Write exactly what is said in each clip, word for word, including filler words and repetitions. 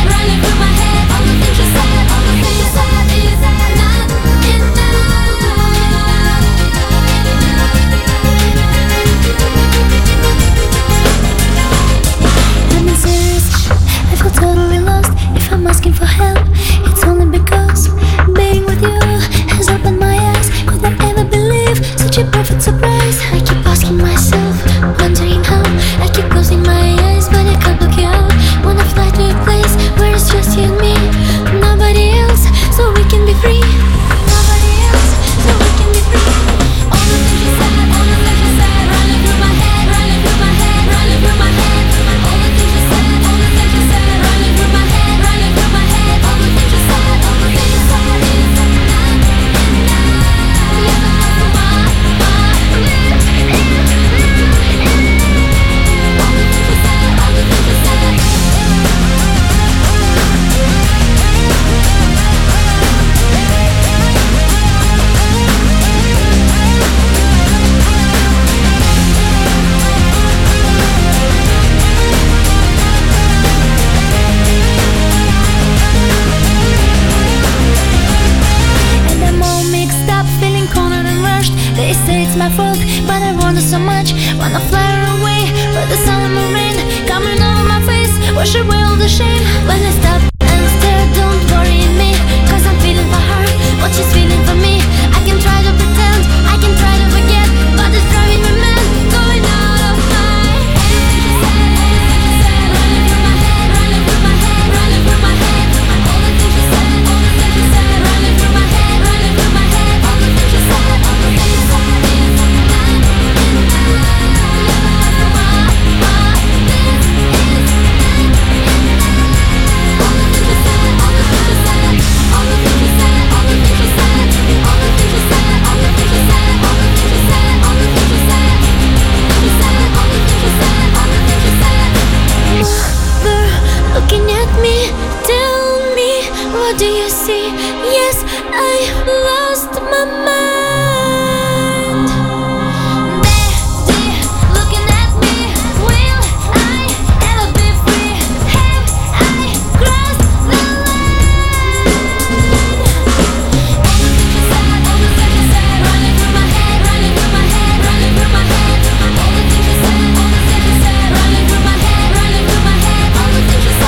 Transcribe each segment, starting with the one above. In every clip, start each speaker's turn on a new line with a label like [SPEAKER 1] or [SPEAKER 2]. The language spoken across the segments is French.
[SPEAKER 1] running through my head. They say it's my fault, but I wonder so much. Wanna fly away, but the summer rain coming over my face. Wash away all the shame when I stop and stare. Don't worry me, cause I'm feeling for her what she's feeling for me. I can try to pretend, I can try to forget, but it's driving me mad, going out of my head. Running through my head, running through my head, running through my head. All the things she said, all the things she said, running through my head, running through my head. All the things she said, all the things she said. Looking at me, tell me, what do you see? Yes, I lost my mind. Daddy, looking at me, will I ever be free? Have I crossed the line? All the things you said, all the things you said, running through my head, running through my head, running through my head. All the things you said, all the things you said, running through my head, running through my head. All the things you said.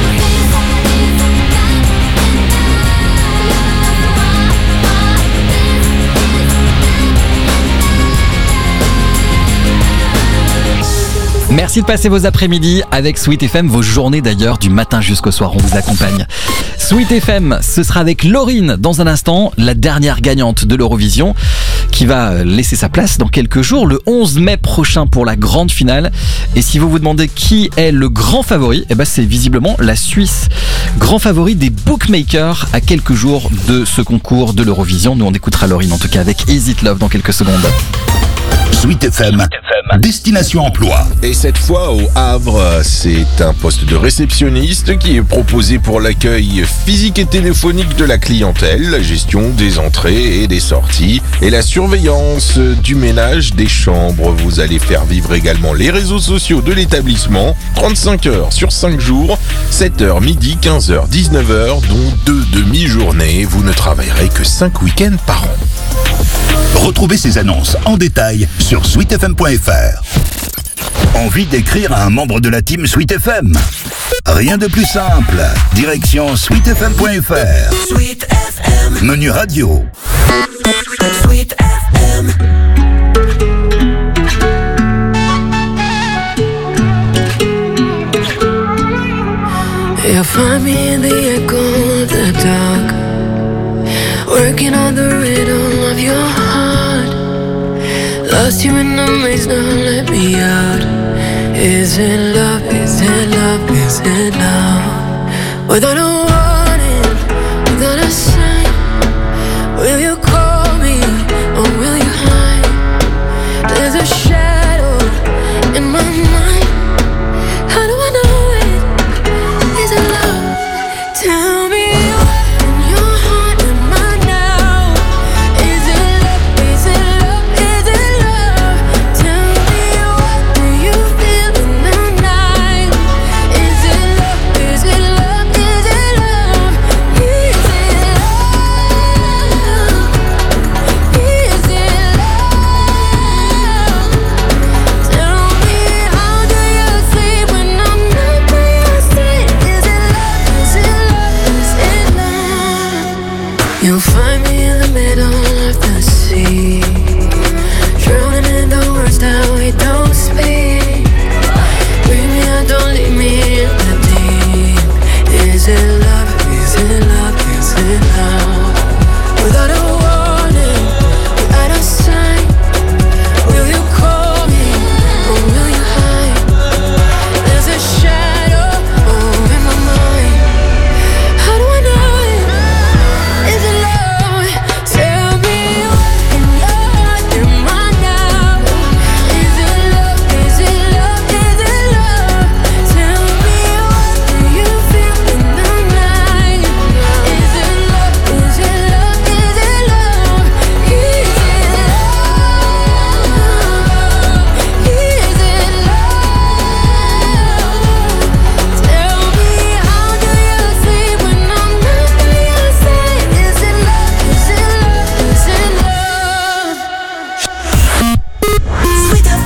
[SPEAKER 2] Merci de passer vos après-midi avec Sweet F M, vos journées d'ailleurs, du matin jusqu'au soir, on vous accompagne. Sweet F M, ce sera avec Lauryn dans un instant, la dernière gagnante de l'Eurovision, qui va laisser sa place dans quelques jours, le onze mai prochain pour la grande finale. Et si vous vous demandez qui est le grand favori, eh ben c'est visiblement la Suisse, grand favori des bookmakers à quelques jours de ce concours de l'Eurovision. Nous on écoutera Lauryn en tout cas avec Is It Love dans quelques secondes.
[SPEAKER 3] Sweet F M, Destination Emploi.
[SPEAKER 4] Et cette fois au Havre, c'est un poste de réceptionniste qui est proposé pour l'accueil physique et téléphonique de la clientèle, la gestion des entrées et des sorties et la surveillance du ménage des chambres. Vous allez faire vivre également les réseaux sociaux de l'établissement, trente-cinq heures sur cinq jours, sept heures, midi, quinze heures, dix-neuf heures, dont deux demi-journées. Vous ne travaillerez que cinq week-ends par an.
[SPEAKER 3] Retrouvez ces annonces en détail sur sweet f m point f r. Envie d'écrire à un membre de la team Sweet F M? Rien de plus simple. Direction sweet f m point f r.
[SPEAKER 5] Sweet F M.
[SPEAKER 3] Menu radio.
[SPEAKER 5] Sweet F M.
[SPEAKER 6] You'll find me in the echo of the dark, working on the rhythm of your heart. Lost you in the maze, now let me out. Is it love, is it love, is it love? Without a warning, without a sign, will you call me or will you hide? There's a shadow in my mind. How do I know it? Is it love? Tell me.
[SPEAKER 1] Is it love?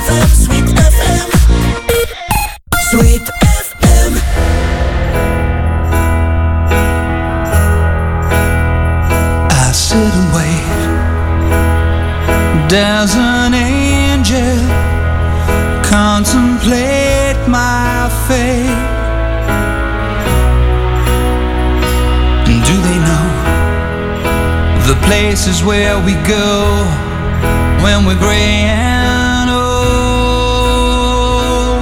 [SPEAKER 5] M, Sweet F M. Sweet F M.
[SPEAKER 7] I sit and wait. There's an angel contemplate my fate. Do they know the places where we go when we're gray and old?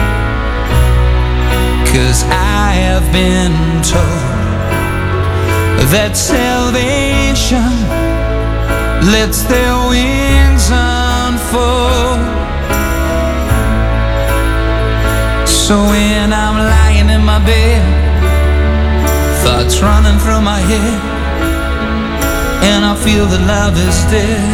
[SPEAKER 7] 'Cause I have been told that salvation lets their wings unfold. So when I'm lying in my bed, thoughts running through my head, and I feel that love is dead,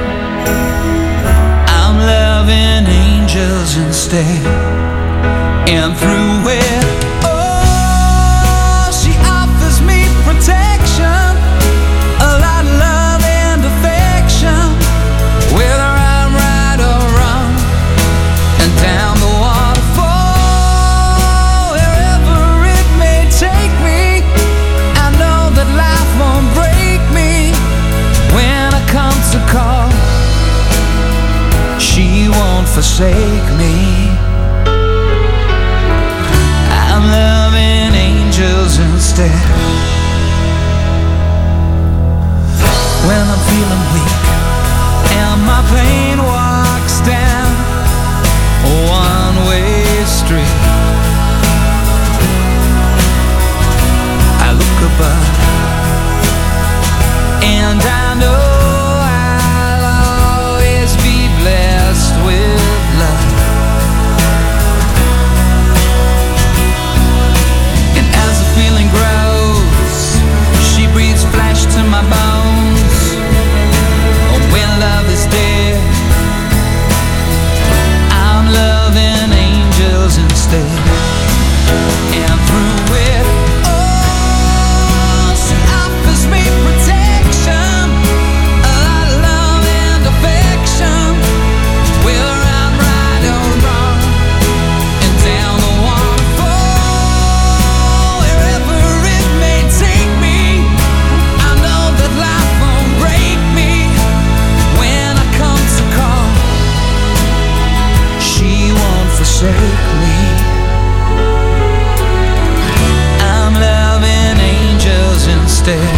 [SPEAKER 7] I'm loving angels instead. And through it, oh, she offers me protection, a lot of love and affection, whether I'm right or wrong, and down the waterfall, wherever it may take me, I know that life won't break me when I come to call. She won't forsake me. I'm loving angels instead. When I'm feeling weak and my pain walks down a one-way street, I look above and I know I'll always be blessed with love. And as the feeling grows, she breathes flesh to my bones. Oh, when love is dead, I'm loving angels instead. And through it, oh, she offers me protection, a lot of love and affection, whether I'm right or wrong, and down the waterfall, wherever it may take me, I know that life won't break me when I come to call. She won't forsake me. I'm loving angels instead.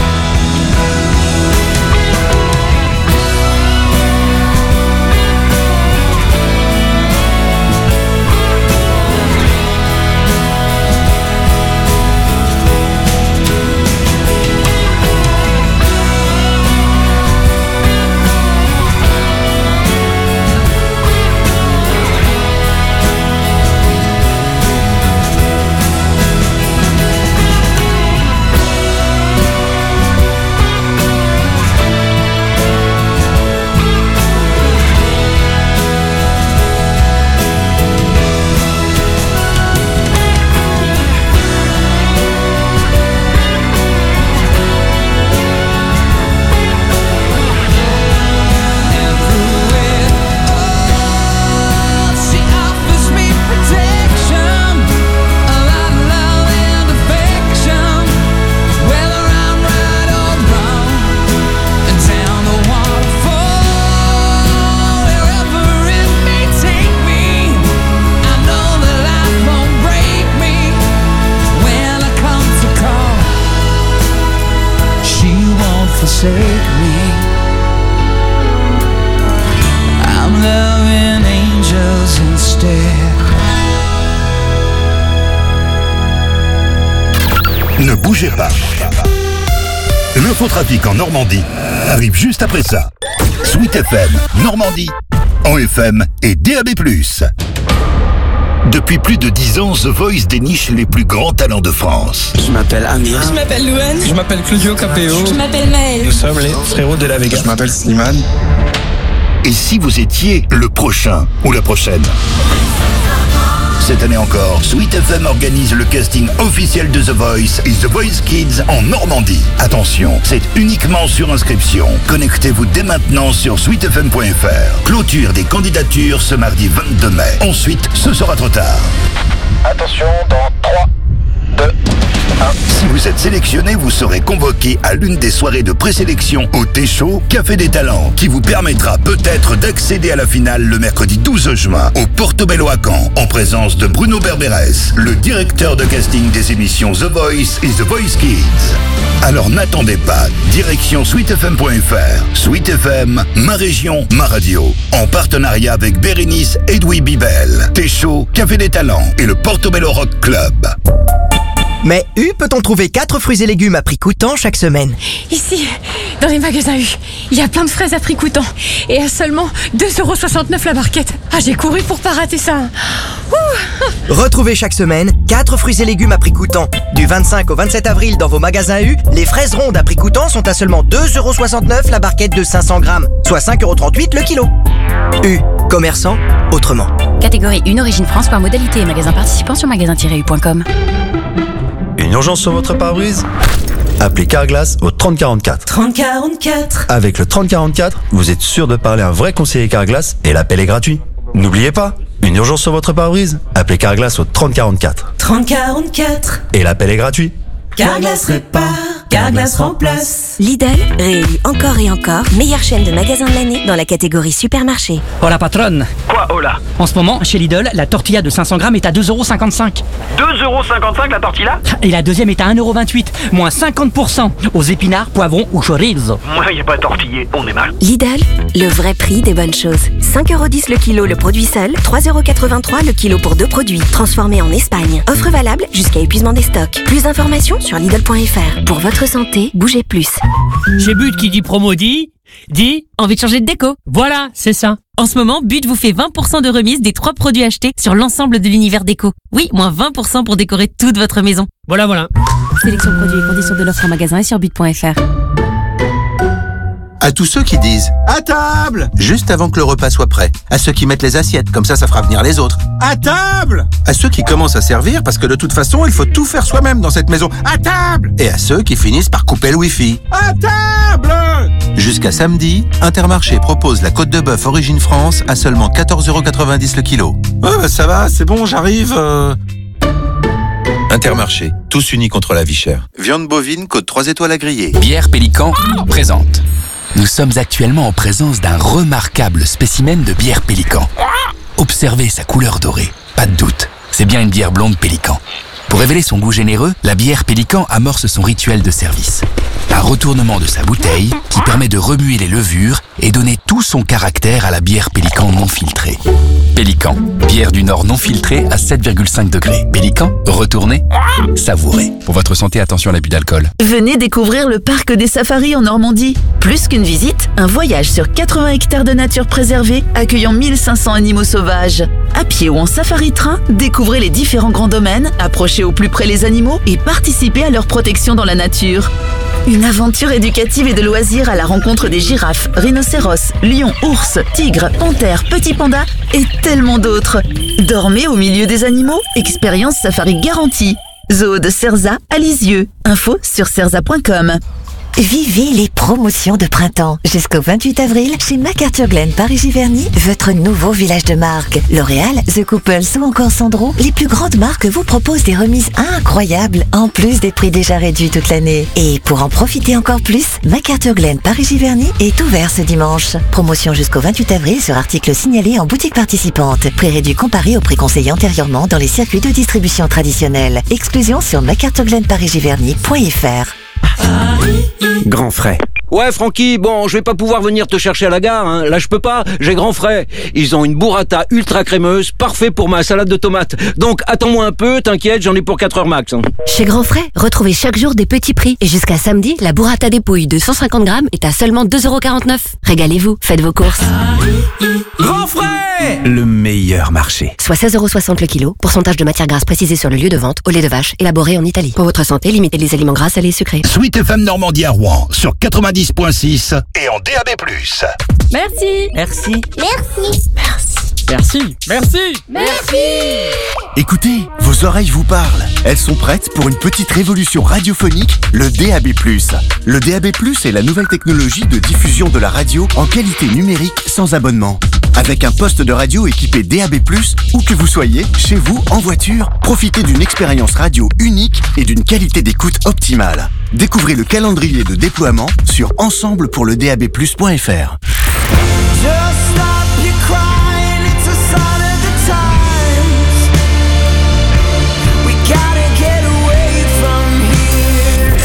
[SPEAKER 7] And through it, oh, she offers me protection, a lot of love and affection, whether I'm right or wrong, and down the waterfall, wherever it may take me, I know that life won't break me when I come to call. She won't forsake me. I'm loving angels instead.
[SPEAKER 3] Ne bougez pas. L'infotrafic en Normandie arrive juste après ça. Sweet F M, Normandie, en F M et D A B plus. Depuis plus de dix ans, The Voice déniche les plus grands talents de France.
[SPEAKER 8] Je m'appelle Amir.
[SPEAKER 9] Je m'appelle Louane.
[SPEAKER 8] Je m'appelle Claudio Capéo.
[SPEAKER 9] Je m'appelle Maël.
[SPEAKER 8] Nous sommes les frérots de la Vega. Je m'appelle Slimane.
[SPEAKER 3] Et si vous étiez le prochain ou la prochaine? Cette année encore, Sweet F M organise le casting officiel de The Voice et The Voice Kids en Normandie. Attention, c'est uniquement sur inscription. Connectez-vous dès maintenant sur sweet f m point f r. Clôture des candidatures ce mardi vingt-deux mai. Ensuite, ce sera trop tard. Attention, dans trois, deux, un. Si vous êtes sélectionné, vous serez convoqué à l'une des soirées de présélection au Téchaud, Café des Talents, qui vous permettra peut-être d'accéder à la finale le mercredi douze juin au Portobello à Caen, en présence de Bruno Berberes, le directeur de casting des émissions The Voice et The Voice Kids. Alors n'attendez pas, direction sweet f m point f r. Sweet F M, ma région, ma radio. En partenariat avec Bérénice Edoui Bibel, Téchaud, Café des Talents et le Portobello Rock Club.
[SPEAKER 9] Mais U peut-on trouver quatre fruits et légumes à prix coûtant chaque semaine?
[SPEAKER 10] Ici, dans les magasins U, il y a plein de fraises à prix coûtant. Et à seulement deux euros soixante-neuf la barquette. Ah, j'ai couru pour pas rater ça. Ouh.
[SPEAKER 9] Retrouvez chaque semaine quatre fruits et légumes à prix coûtant. Du vingt-cinq au vingt-sept avril dans vos magasins U, les fraises rondes à prix coûtant sont à seulement deux euros soixante-neuf la barquette de cinq cents grammes, soit cinq euros trente-huit le kilo. U, commerçant autrement.
[SPEAKER 11] Catégorie une Origine France par modalité et magasin participant sur magasin tiret u point com.
[SPEAKER 12] Une urgence sur votre pare-brise? Appelez Carglass au trente quarante-quatre.
[SPEAKER 5] trente quarante-quatre.
[SPEAKER 12] Avec le trente quarante-quatre, vous êtes sûr de parler à un vrai conseiller Carglass et l'appel est gratuit. N'oubliez pas, une urgence sur votre pare-brise? Appelez Carglass au trente quarante-quatre.
[SPEAKER 5] trente quarante-quatre.
[SPEAKER 12] Et l'appel est gratuit.
[SPEAKER 5] Carglass répare, Carglass remplace.
[SPEAKER 13] Lidl réélu encore et encore meilleure chaîne de magasins de l'année dans la catégorie supermarché.
[SPEAKER 14] Oh la patronne.
[SPEAKER 15] Quoi, oh là?
[SPEAKER 14] En ce moment, chez Lidl, la tortilla de cinq cents grammes est à deux euros cinquante-cinq.
[SPEAKER 15] deux euros cinquante-cinq la tortilla?
[SPEAKER 14] Et la deuxième est à un euro vingt-huit, moins cinquante pour cent aux épinards, poivrons ou chorizo.
[SPEAKER 15] Moi, y a pas tortillé, on est mal.
[SPEAKER 13] Lidl, le vrai prix des bonnes choses. cinq euros dix le kilo le produit seul, trois euros quatre-vingt-trois le kilo pour deux produits, transformés en Espagne. Offre valable jusqu'à épuisement des stocks. Plus d'informations sur Lidl point f r. Pour votre santé, bougez plus.
[SPEAKER 16] Chez But qui dit promo dit... dit...
[SPEAKER 11] Envie de changer de déco?
[SPEAKER 16] Voilà, c'est ça.
[SPEAKER 11] En ce moment, But vous fait vingt pour cent de remise des trois produits achetés sur l'ensemble de l'univers déco. Oui, moins vingt pour cent pour décorer toute votre maison.
[SPEAKER 16] Voilà, voilà.
[SPEAKER 11] Sélection de produits et conditions de l'offre en magasin et sur but point f r.
[SPEAKER 17] À tous ceux qui disent « À table !» juste avant que le repas soit prêt. À ceux qui mettent les assiettes, comme ça, ça fera venir les autres. « À table !» À ceux qui commencent à servir, parce que de toute façon, il faut tout faire soi-même dans cette maison. « À table !» Et à ceux qui finissent par couper le Wi-Fi. « À table !» Jusqu'à samedi, Intermarché propose la côte de bœuf Origine France à seulement quatorze euros quatre-vingt-dix le kilo. « Ouais, bah ça va, c'est bon, j'arrive... Euh... » Intermarché, tous unis contre la vie chère. Viande bovine, côte trois étoiles à griller.
[SPEAKER 18] Bière Pélican présente. Nous sommes actuellement en présence d'un remarquable spécimen de bière Pélican. Observez sa couleur dorée. Pas de doute, c'est bien une bière blonde Pélican. Pour révéler son goût généreux, la bière Pélican amorce son rituel de service. Un retournement de sa bouteille qui permet de remuer les levures et donner tout son caractère à la bière Pélican non filtrée. Pélican, bière du Nord non filtrée à sept virgule cinq degrés. Pélican, retournez, savourez. Pour votre santé, attention à l'abus d'alcool.
[SPEAKER 19] Venez découvrir le parc des safaris en Normandie. Plus qu'une visite, un voyage sur quatre-vingts hectares de nature préservée, accueillant mille cinq cents animaux sauvages. À pied ou en safari-train, découvrez les différents grands domaines, approchez au plus près les animaux et participez à leur protection dans la nature. Une aventure éducative et de loisirs à la rencontre des girafes, rhinocéros, lions, ours, tigres, panthères, petits pandas et tellement d'autres. Dormez au milieu des animaux, expérience safari garantie. Zoo de Cerza à Lisieux. Info sur cerza point com.
[SPEAKER 20] Vivez les promotions de printemps. Jusqu'au vingt-huit avril, chez MacArthur Glen Paris-Giverny, votre nouveau village de marque. L'Oréal, The Couples ou encore Sandro, les plus grandes marques vous proposent des remises incroyables, en plus des prix déjà réduits toute l'année. Et pour en profiter encore plus, MacArthur Glen Paris-Giverny est ouvert ce dimanche. Promotion jusqu'au vingt-huit avril sur articles signalés en boutique participante. Prix réduit comparé au prix conseillé antérieurement dans les circuits de distribution traditionnels. Exclusion sur macarthur glen paris giverny point f r.
[SPEAKER 21] Grand frais. Ouais, Francky, bon, je vais pas pouvoir venir te chercher à la gare, hein. Là, je peux pas, j'ai Grand Frais. Ils ont une burrata ultra crémeuse, parfait pour ma salade de tomates. Donc, attends-moi un peu, t'inquiète, j'en ai pour quatre heures max. Hein.
[SPEAKER 13] Chez Grand Frais, retrouvez chaque jour des petits prix. Et jusqu'à samedi, la burrata dépouille de cent cinquante grammes est à seulement deux euros quarante-neuf. Régalez-vous, faites vos courses.
[SPEAKER 21] Grand Frais, le meilleur marché.
[SPEAKER 13] Soit seize euros soixante le kilo, pourcentage de matière grasse précisé sur le lieu de vente, au lait de vache, élaboré en Italie. Pour votre santé, limitez les aliments gras, salés et sucrés.
[SPEAKER 3] Sweet F M Normandie à Rouen, sur quatre-vingt-dix point six et en D A B plus.
[SPEAKER 10] Merci.
[SPEAKER 21] Merci.
[SPEAKER 10] Merci.
[SPEAKER 14] Merci. Merci.
[SPEAKER 10] Merci. Merci.
[SPEAKER 2] Écoutez, vos oreilles vous parlent. Elles sont prêtes pour une petite révolution radiophonique, le D A B plus. Le D A B plus est la nouvelle technologie de diffusion de la radio en qualité numérique sans abonnement. Avec un poste de radio équipé D A B plus, où que vous soyez, chez vous, en voiture, profitez d'une expérience radio unique et d'une qualité d'écoute optimale. Découvrez le calendrier de déploiement sur ensemble pour le D A B plus point F R.
[SPEAKER 7] Just stop your crying, it's a sign of the times. We gotta get away from here.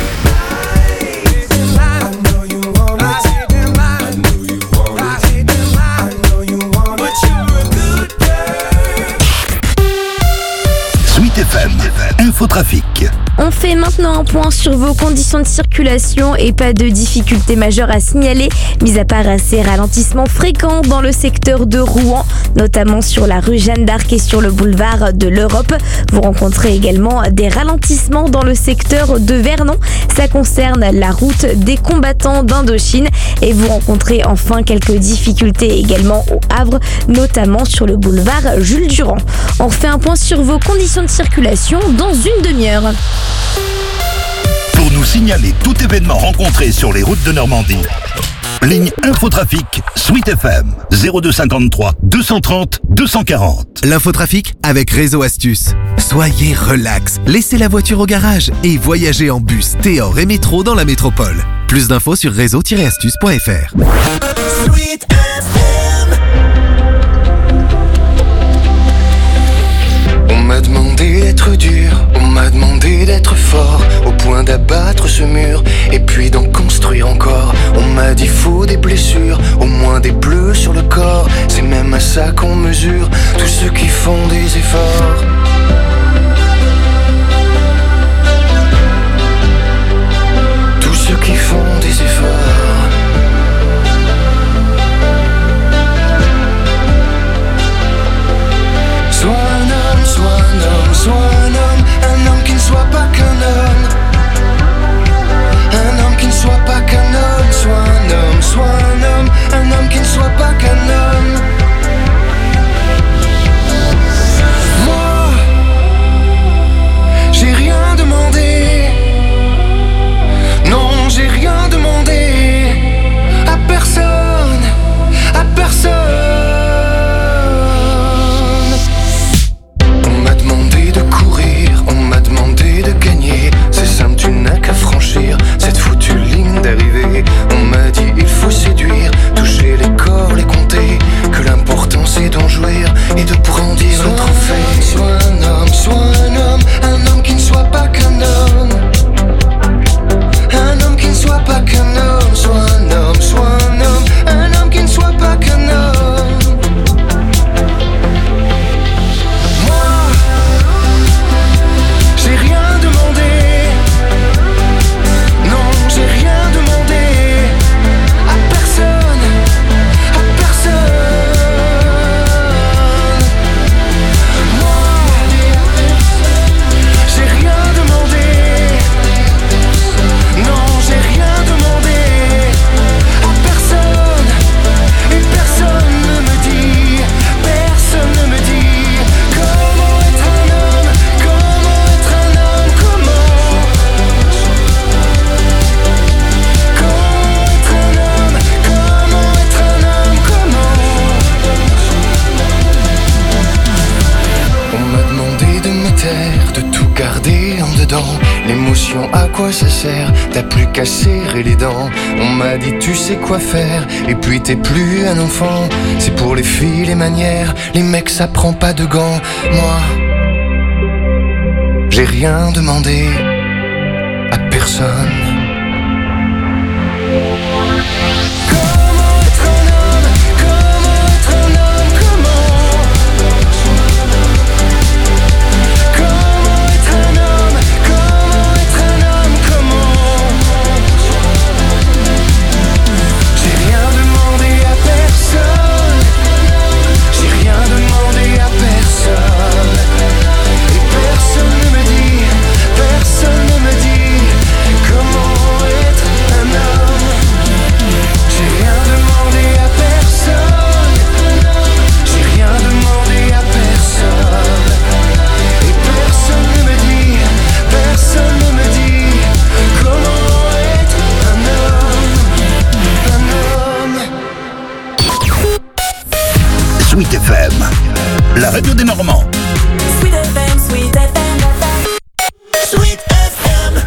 [SPEAKER 7] I know you want it, I know you want it, I know you want it, but you're a good girl.
[SPEAKER 3] Sweet F M, Infotrafic.
[SPEAKER 22] On fait maintenant un point sur vos conditions de circulation et pas de difficultés majeures à signaler, mis à part ces ralentissements fréquents dans le secteur de Rouen, notamment sur la rue Jeanne d'Arc et sur le boulevard de l'Europe. Vous rencontrez également des ralentissements dans le secteur de Vernon. Ça concerne la route des combattants d'Indochine et vous rencontrez enfin quelques difficultés également au Havre, notamment sur le boulevard Jules Durand. On refait un point sur vos conditions de circulation dans une demi-heure.
[SPEAKER 3] Pour nous signaler tout événement rencontré sur les routes de Normandie, ligne Infotrafic, Sweet F M, zéro deux cinquante-trois deux cent trente deux cent quarante.
[SPEAKER 23] L'infotrafic avec Réseau Astuce. Soyez relax, laissez la voiture au garage et voyagez en bus, Téor et métro dans la métropole. Plus d'infos sur réseau tiret astuce point F R.
[SPEAKER 5] Sweet F M.
[SPEAKER 24] On m'a demandé d'être dur, on m'a demandé d'être fort, au point d'abattre ce mur, et puis d'en construire encore. On m'a dit faut des blessures, au moins des bleus sur le corps. C'est même à ça qu'on mesure tous ceux qui font des efforts. Tous ceux qui font des efforts. Sois un homme, sois un homme, sois un homme, un homme qui ne soit pas qu'un homme. Un homme qui ne soit pas qu'un homme, sois un homme, sois un homme, un homme qui ne soit pas qu'un homme. Moi, j'ai rien demandé. Non, j'ai rien demandé à personne, à personne. On m'a demandé de courir, on m'a demandé de gagner. C'est simple, tu n'as qu'à franchir cette foutue ligne d'arrivée. On m'a dit il faut séduire, toucher les corps, les compter, que l'important c'est d'en jouir et de brandir le trophée. Sois un homme, sois un homme, un homme qui ne soit pas qu'un homme. Un homme qui ne soit pas qu'un homme, sois un homme, sois un homme, un homme qui ne soit pas qu'un homme. Moi, j'ai rien demandé. Non, j'ai rien demandé à personne, à personne. Moi, j'ai rien demandé. Non, j'ai rien demandé à personne. Et personne ne me dit, personne ne me dit comment être un homme, comment être un homme, comment. Comment être un homme, comment être un homme, comment. On m'a demandé de me taire, de tout garder en dedans. L'émotion, à quoi ça sert? T'as plus qu'à serrer les dents. On m'a dit tu sais quoi faire, et puis t'es plus un enfant. C'est pour les filles les manières, les mecs ça prend pas de gants. Moi, j'ai rien demandé à personne. Comment être un homme, comment être un homme, comment. Comment être un homme, comment être un homme, comment. J'ai rien demandé à personne. J'ai rien demandé à personne. Et personne ne me dit, personne ne me dit comment
[SPEAKER 3] Sweet F M, la radio des Normands.
[SPEAKER 5] Sweet F M, Sweet F M. Sweet F M.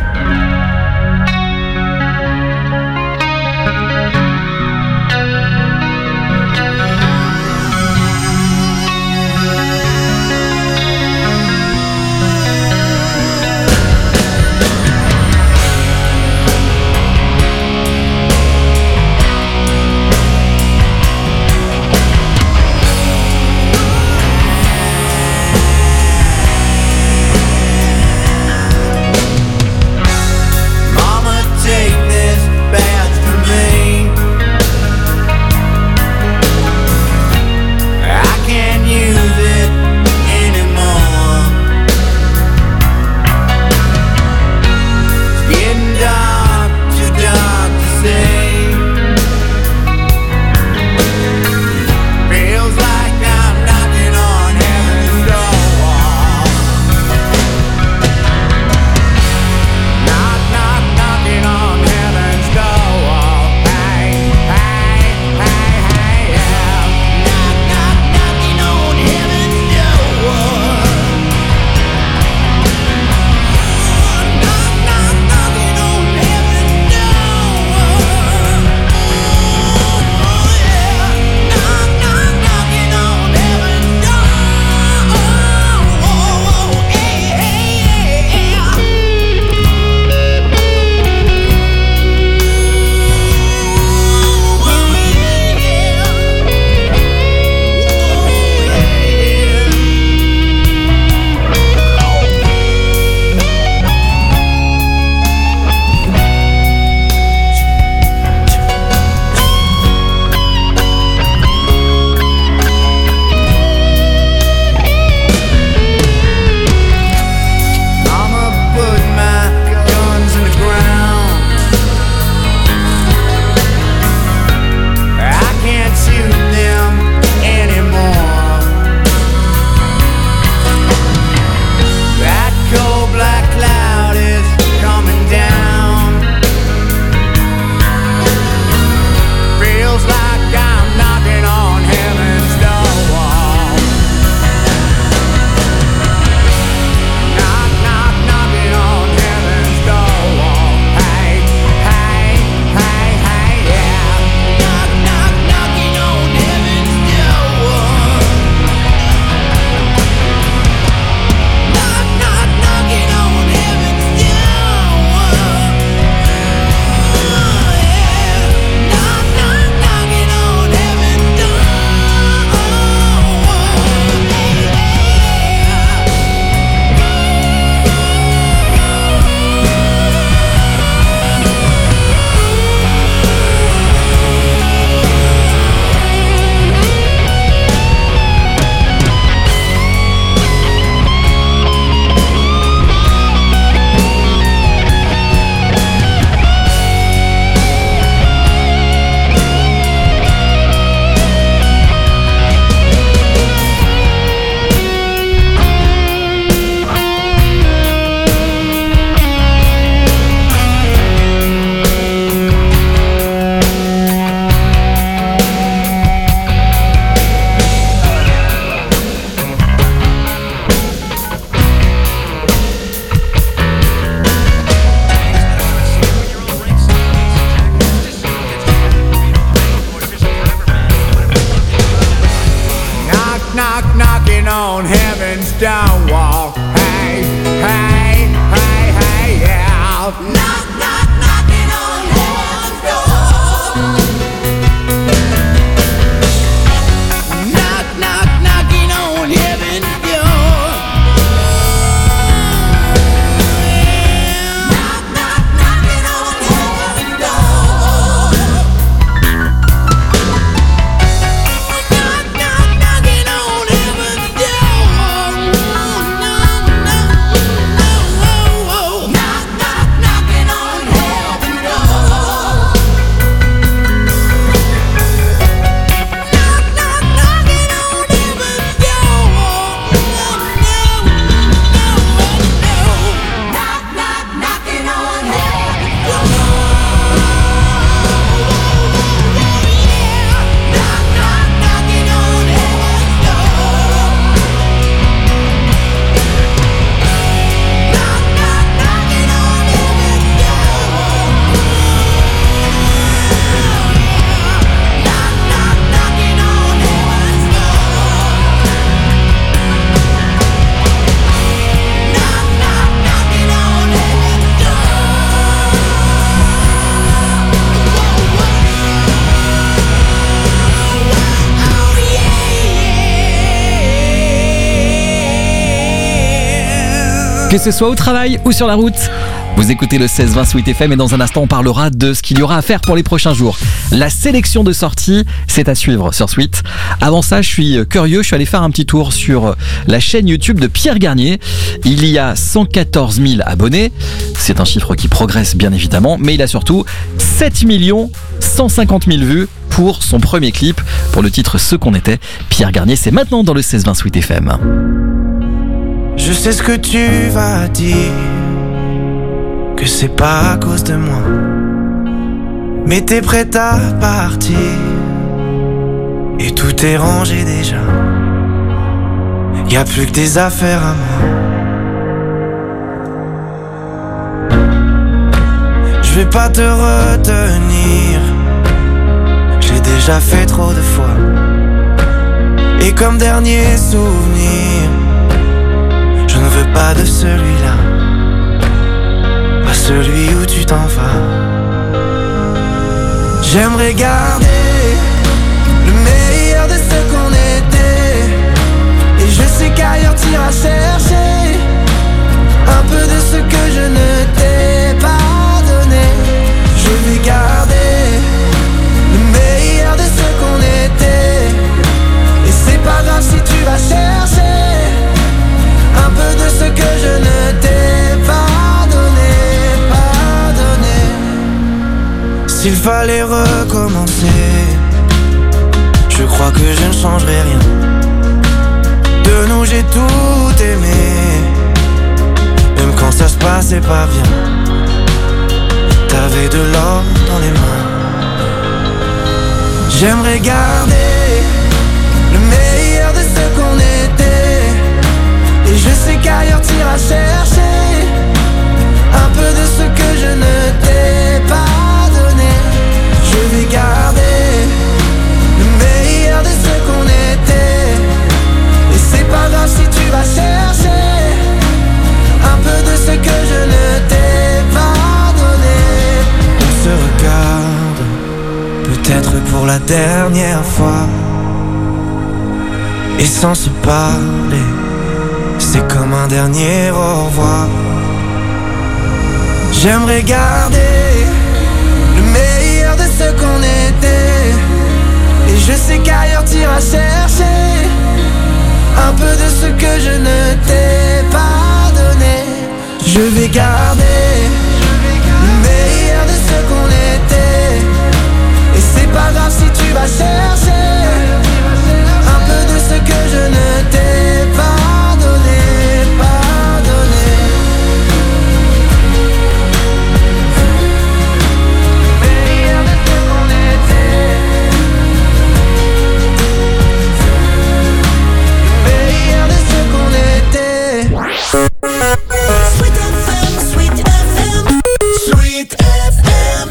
[SPEAKER 7] on heaven's down wall. Hey, hey, hey, hey, yeah. Knock, knock, knocking on heaven's door. Knock, knock, knocking on heaven's door. Knock, knock, knocking on heaven's door. Knock, knock, knocking on heaven's door.
[SPEAKER 1] Que ce soit au travail ou sur la route. Vous écoutez le seize vingt Sweet F M et dans un instant on parlera de ce qu'il y aura à faire pour les prochains jours. La sélection de sorties, c'est à suivre sur Sweet. Avant ça, je suis curieux, je suis allé faire un petit tour sur la chaîne YouTube de Pierre Garnier. Il y a cent quatorze mille abonnés, c'est un chiffre qui progresse bien évidemment, mais il a surtout sept millions cent cinquante mille vues pour son premier clip, pour le titre Ce qu'on était. Pierre Garnier, c'est maintenant dans le seize vingt Sweet F M.
[SPEAKER 4] Je sais ce que tu vas dire, que c'est pas à cause de moi, mais t'es prête à partir et tout est rangé déjà. Y a plus que tes affaires à moi. Je vais pas te retenir, j'ai déjà fait trop de fois. Et comme dernier souvenir, je ne veux pas de celui-là, pas celui où tu t'en vas. J'aimerais garder le meilleur de ce qu'on était, et je sais qu'ailleurs t'iras chercher un peu de ce que je ne t'ai pas donné. Je vais garder le meilleur de ce qu'on était, et c'est pas grave si tu vas chercher un peu de ce que je ne t'ai pas donné, pas donné. S'il fallait recommencer, je crois que je ne changerai rien. De nous j'ai tout aimé, même quand ça se passait pas bien. T'avais de l'or dans les mains. J'aimerais garder le meilleur de ce qu'on était, et je sais qu'ailleurs t'iras chercher un peu de ce que je ne t'ai pas donné. Je vais garder le meilleur de ce qu'on était, et c'est pas grave si tu vas chercher un peu de ce que je ne t'ai pas donné. On se regarde, peut-être pour la dernière fois, et sans se parler, c'est comme un dernier au revoir. J'aimerais garder le meilleur de ce qu'on était, et je sais qu'ailleurs t'iras chercher un peu de ce que je ne t'ai pas donné. Je vais garder le meilleur de ce qu'on était, et c'est pas grave si tu vas chercher un peu de ce que je ne t'ai pas donné, pas donné. Meilleur de ce qu'on était, meilleur de ce qu'on était.
[SPEAKER 5] Sweet F M, Sweet F M, Sweet F M.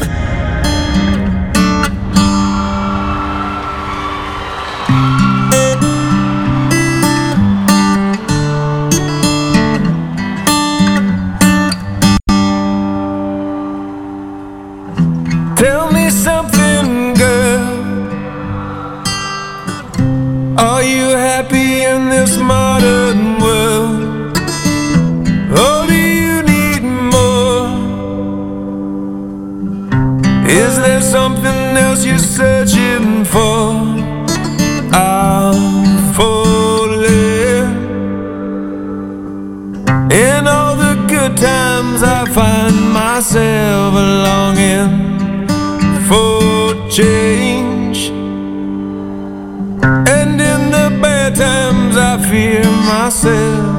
[SPEAKER 4] Tell me something, girl. Are you happy in this modern world? Or do you need more? Is there something else you're searching for? I'm falling. In all the good times I find myself longing for change, and in the bad times I fear myself.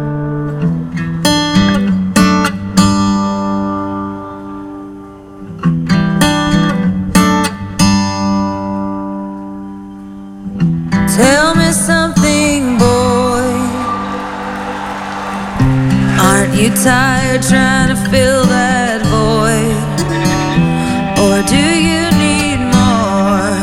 [SPEAKER 7] Tell me something, boy. Aren't you tired trying to fill that void? Or do you need more?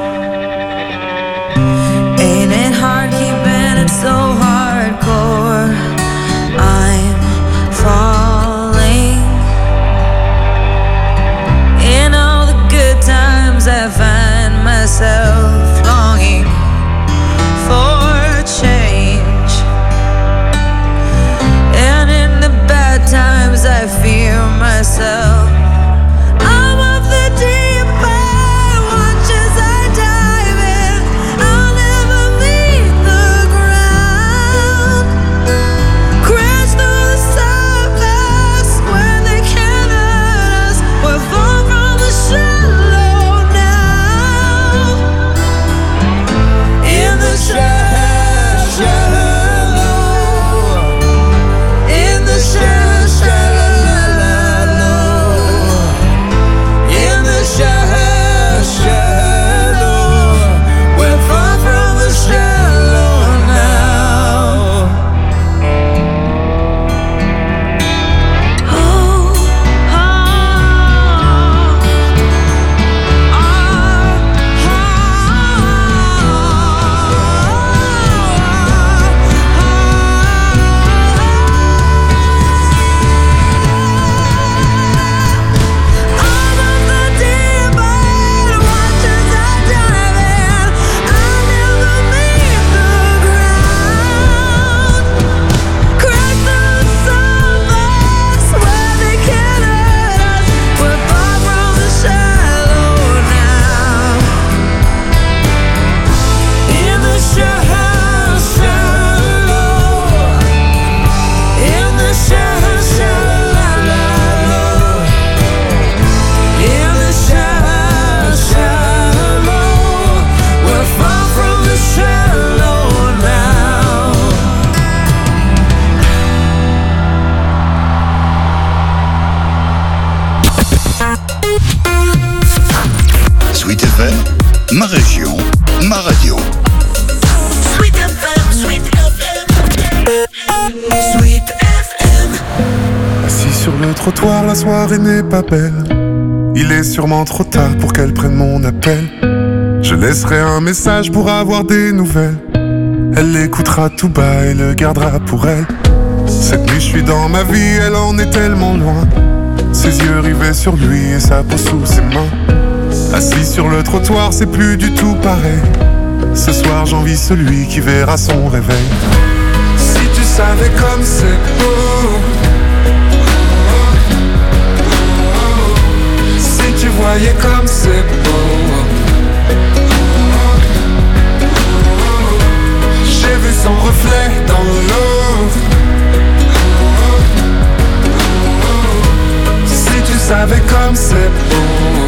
[SPEAKER 7] Ain't it hard keeping it so hardcore? I'm falling. In all the good times I find myself longing for change, and in the
[SPEAKER 6] trottoir, la soirée n'est pas belle. Il est sûrement trop tard pour qu'elle prenne mon appel. Je laisserai un message pour avoir des nouvelles. Elle l'écoutera tout bas et le gardera pour elle. Cette nuit je suis dans ma vie, elle en est tellement loin. Ses yeux rivés sur lui et sa peau sous ses mains. Assis sur le trottoir, c'est plus du tout pareil. Ce soir j'envie celui qui verra son réveil. Si tu savais comme c'est beau, si tu voyais comme c'est beau. J'ai vu son reflet dans l'eau. Si tu savais comme c'est beau.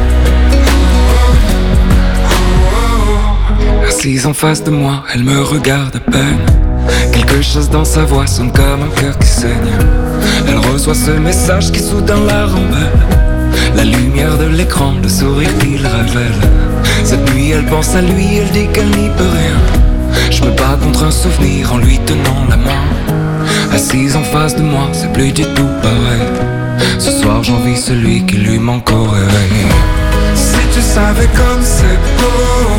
[SPEAKER 8] Assise en face de moi, elle me regarde à peine. Quelque chose dans sa voix sonne comme un cœur qui saigne. Elle reçoit ce message qui soudain la rembelle. La lumière de l'écran, le sourire qu'il révèle. Cette nuit elle pense à lui, elle dit qu'elle n'y peut rien. Je me bats contre un souvenir en lui tenant la main. Assise en face de moi, c'est plus du tout pareil. Ce soir j'envie celui qui lui manque au réveil.
[SPEAKER 6] Si tu savais comme c'est beau.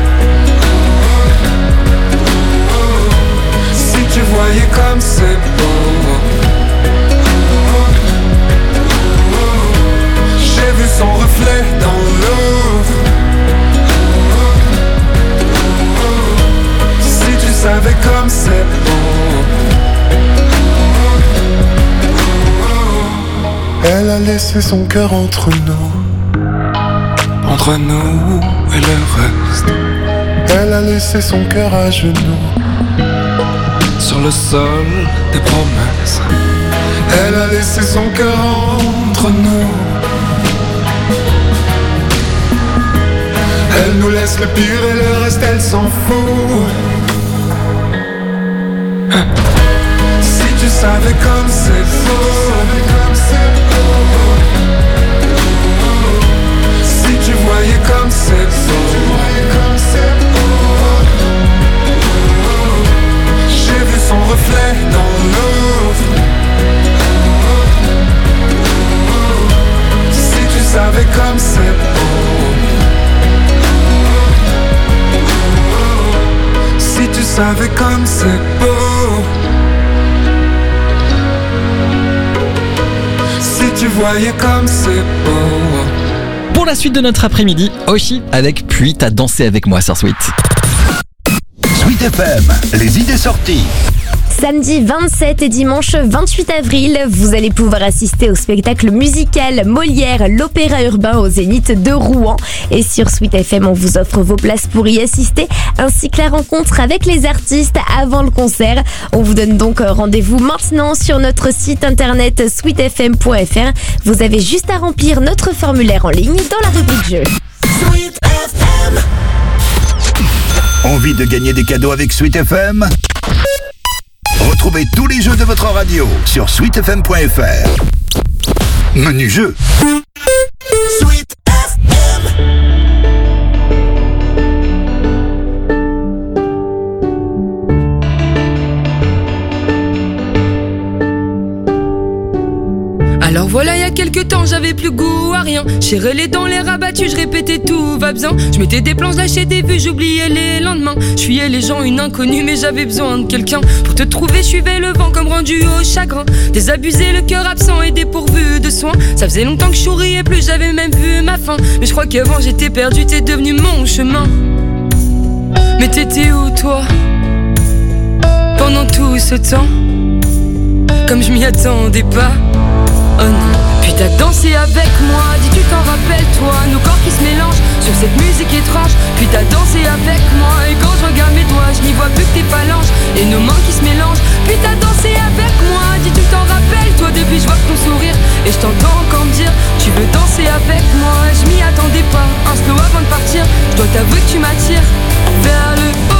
[SPEAKER 6] Si tu voyais comme c'est beau. J'ai vu son reflet dans l'eau. Si tu savais comme c'est beau. Elle a laissé son cœur entre nous.
[SPEAKER 8] Entre nous et le reste.
[SPEAKER 6] Elle a laissé son cœur à genoux.
[SPEAKER 8] Sur le sol des promesses.
[SPEAKER 6] Elle a laissé son cœur entre nous. Elle nous laisse le pire et le reste elle s'en fout. Si tu savais comme c'est beau. Si tu voyais comme c'est beau. J'ai vu son reflet dans l'eau. Si tu savais comme c'est beau. Si tu savais comme c'est beau. Si tu voyais comme c'est beau.
[SPEAKER 1] Pour la suite de notre après-midi, Oshi avec Puis t'as dansé avec moi sur Sweet.
[SPEAKER 3] Sweet F M, les idées sorties.
[SPEAKER 22] Samedi vingt-sept et dimanche vingt-huit avril, vous allez pouvoir assister au spectacle musical Molière, l'opéra urbain au Zénith de Rouen. Et sur Sweet F M, on vous offre vos places pour y assister, ainsi que la rencontre avec les artistes avant le concert. On vous donne donc rendez-vous maintenant sur notre site internet sweet f m point f r. Vous avez juste à remplir notre formulaire en ligne dans la rubrique jeu.
[SPEAKER 5] Sweet F M.
[SPEAKER 3] Envie de gagner des cadeaux avec Sweet F M? Retrouvez tous les jeux de votre radio sur sweet f m point f r. Menu jeu.
[SPEAKER 5] Sweet F M.
[SPEAKER 9] Alors voilà, il y a quelques temps, j'avais plus goût à rien. J'ai les dents, les rabattus, je répétais tout va bien. Je mettais des plans, lâchais des vues, j'oubliais les lendemains. Je fuyais les gens, une inconnue, mais j'avais besoin de quelqu'un. Pour te trouver, je suivais le vent comme rendu au chagrin. Désabusé, le cœur absent et dépourvu de soins. Ça faisait longtemps que je souriais plus, j'avais même vu ma fin. Mais je crois qu'avant j'étais perdu, t'es devenu mon chemin. Mais t'étais où toi? Pendant tout ce temps, comme je m'y attendais pas. Oh non. Puis t'as dansé avec moi, dis tu t'en rappelles toi. Nos corps qui se mélangent sur cette musique étrange. Puis t'as dansé avec moi, et quand je regarde mes doigts, je n'y vois plus que tes phalanges et nos mains qui se mélangent. Puis t'as dansé avec moi, dis tu t'en rappelles toi. Depuis je vois ton sourire et je t'entends encore me dire tu veux danser avec moi. Je m'y attendais pas, un slow avant de partir. Je dois t'avouer que tu m'attires vers le haut.